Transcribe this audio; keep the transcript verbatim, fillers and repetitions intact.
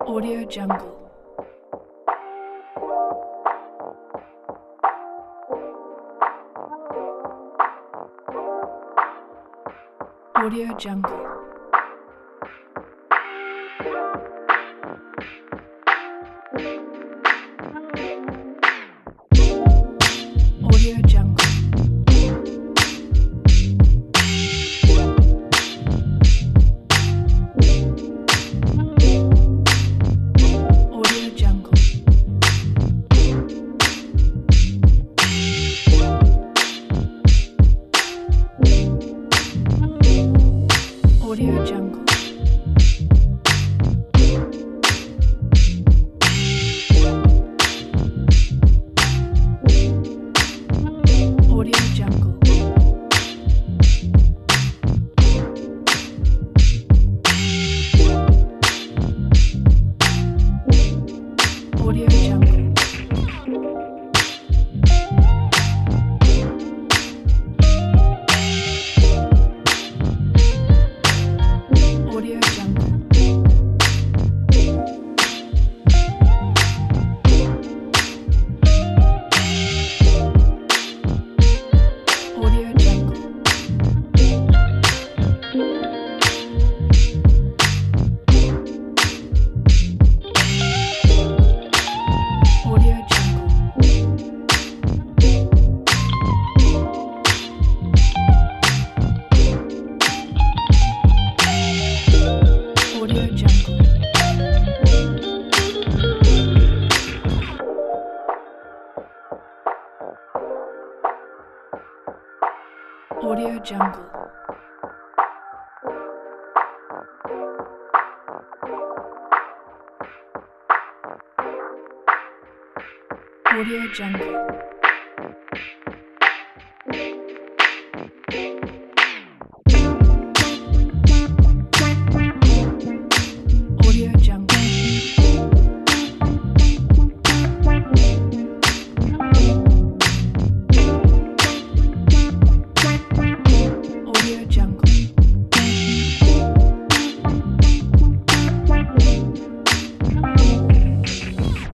Audio Jungle. Audio Jungle. Audio Jungle. Audio Jungle. Audio Jungle. Audio Jungle. Audio Jungle. Audio Jungle. Audio Jungle. Audio Jungle. Audio Jungle. Audio Jungle. Audio Jungle.